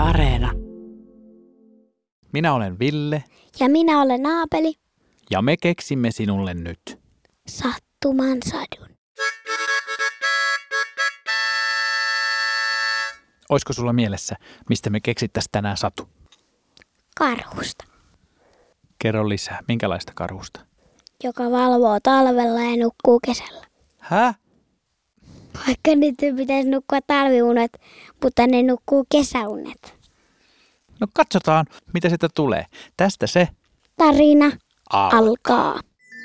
Areena. Minä olen Ville. Ja minä olen Aapeli. Ja me keksimme sinulle nyt Sattuman sadun. Oisko sulla mielessä, mistä me keksittäisiin tänään satu? Karhusta, Kerro lisää. Minkälaista karhusta? joka valvoo talvella ja nukkuu kesällä. Hä? Vaikka nyt pitäisi nukkua talviunet, mutta ne nukkuu kesäunet. No katsotaan, mitä sitä tulee. Tästä se Tarina alkaa.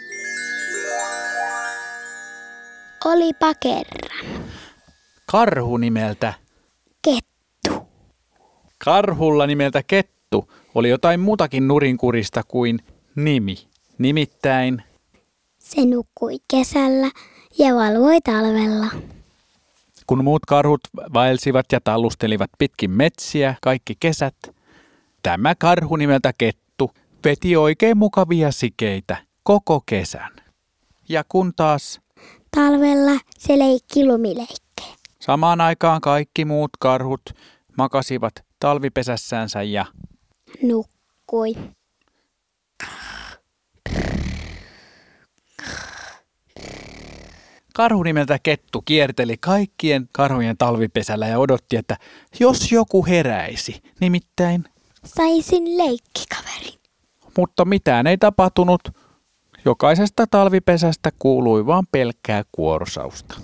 Olipa kerran karhu nimeltä. kettu. Karhulla nimeltä Kettu oli jotain muutakin nurinkurista kuin nimi. Nimittäin Se nukkui kesällä ja valvoi talvella. kun muut karhut vaelsivat ja tallustelivat pitkin metsiä kaikki kesät, tämä karhu nimeltä Kettu veti oikein mukavia sikeitä koko kesän. Ja kun taas Talvella se leikki lumileikkejä. samaan aikaan kaikki muut karhut makasivat talvipesässänsä ja Nukkui. karhu nimeltä Kettu kierteli kaikkien karhujen talvipesällä ja odotti, että jos joku heräisi, nimittäin, Saisin leikkikaverin. mutta mitään ei tapahtunut. Jokaisesta talvipesästä kuului vain pelkkää kuorsausta.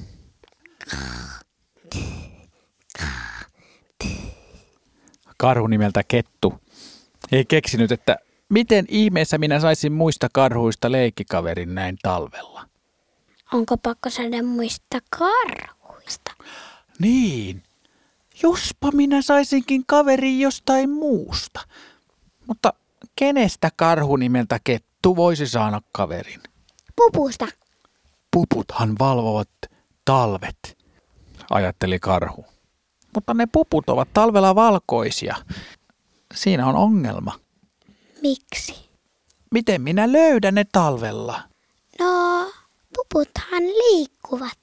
Karhu nimeltä Kettu ei keksinyt, että miten ihmeessä minä saisin muista karhuista leikkikaverin näin talvella. Onko pakko saada muista karhuista? Niin, jospa minä saisinkin kaverin jostain muusta. Mutta kenestä karhu nimeltä Kettu voisi saada kaverin? Pupusta. Puputhan valvovat talvet, ajatteli karhu. Mutta ne puput ovat talvella valkoisia. Siinä on ongelma. Miksi? Miten minä löydän ne talvella? No, puputhan liikkuvat.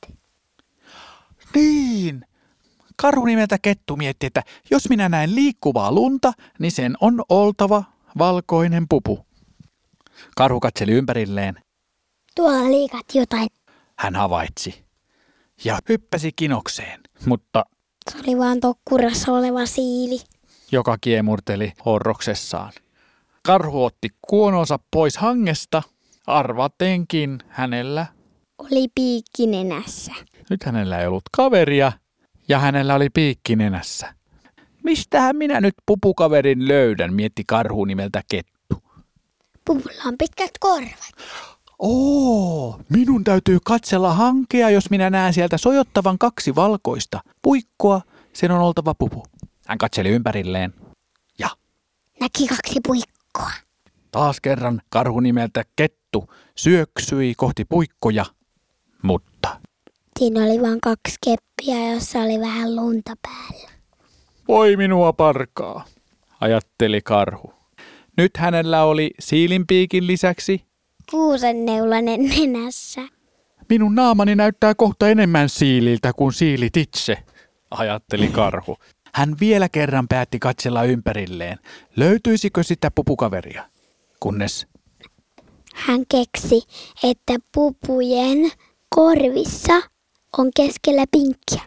Niin. Karhu nimeltä Kettu mietti, että jos minä näen liikkuvaa lunta, niin sen on oltava valkoinen pupu. Karhu katseli ympärilleen. Tuolla liikat jotain. Hän havaitsi ja hyppäsi kinokseen, mutta Se oli vaan tokkurassa oleva siili. joka kiemurteli horroksessaan. Karhu otti kuononsa pois hangesta, arvatenkin hänellä. Oli piikki nenässä. Nyt hänellä ei ollut kaveria ja hänellä oli piikki nenässä. Mistähän minä nyt pupukaverin löydän, mietti karhu nimeltä Kettu. Pupulla on pitkät korvat. Minun täytyy katsella hankea, jos minä näen sieltä sojottavan 2 valkoista puikkoa, sen on oltava pupu. Hän katseli ympärilleen ja Näki 2 puikkoa. taas kerran karhu nimeltä Kettu syöksyi kohti puikkoja, mutta Siinä oli vain 2 keppiä, jossa oli vähän lunta päällä. voi minua parkaa, ajatteli karhu. Nyt hänellä oli siilinpiikin lisäksi. Kuusenneulanen nenässä. Minun naamani näyttää kohta enemmän siililtä kuin siilit itse, ajatteli karhu. Hän vielä kerran päätti katsella ympärilleen. Löytyisikö sitä pupukaveria? Kunnes Hän keksi, että pupujen korvissa on keskellä pinkkiä.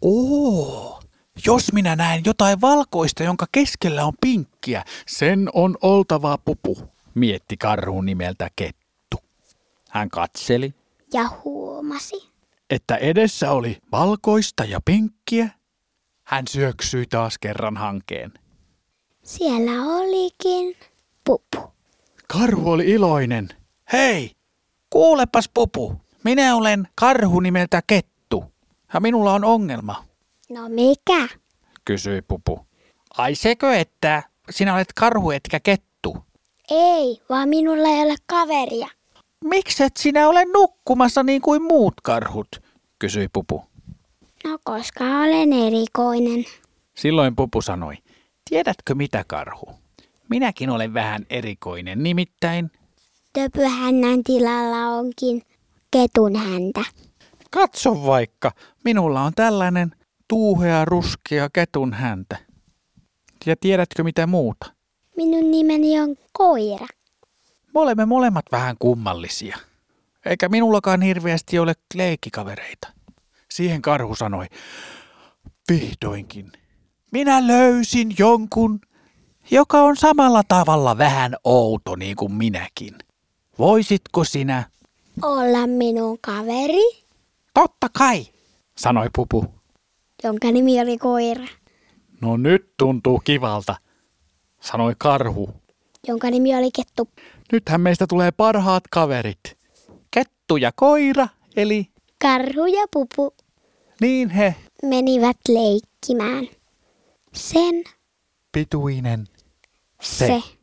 jos minä näen jotain valkoista, jonka keskellä on pinkkiä, sen on oltava pupu, mietti karhu nimeltä Kettu. Hän katseli, Ja huomasi. että edessä oli valkoista ja pinkkiä. Hän syöksyi taas kerran hankeen. Siellä olikin pupu. Karhu oli iloinen. Hei, kuulepas pupu. Minä olen karhu nimeltä Kettu. Ja minulla on ongelma, No mikä? kysyi pupu. Ai sekö, että sinä olet karhu etkä kettu? Ei, vaan minulla ei ole kaveria. Mikset sinä ole nukkumassa niin kuin muut karhut, kysyi pupu. No koska olen erikoinen. Silloin pupu sanoi, tiedätkö mitä karhu? Minäkin olen vähän erikoinen, nimittäin Töpöhännän tilalla onkin ketun häntä. katso vaikka, minulla on tällainen tuuhea ruskea ketun häntä. Ja tiedätkö mitä muuta? Minun nimeni on Koira. Me olemme molemmat vähän kummallisia. Eikä minullakaan hirveästi ole leikkikavereita. Siihen karhu sanoi, vihdoinkin. Minä löysin jonkun, joka on samalla tavalla vähän outo niin kuin minäkin. Voisitko sinä? Olla minun kaveri, Totta kai, sanoi Pupu. jonka nimi oli Koira. No nyt tuntuu kivalta, sanoi karhu. Jonka nimi oli Kettu. Nythän meistä tulee parhaat kaverit. Kettu ja koira, eli Karhu ja Pupu niin he menivät leikkimään. Sen pituinen se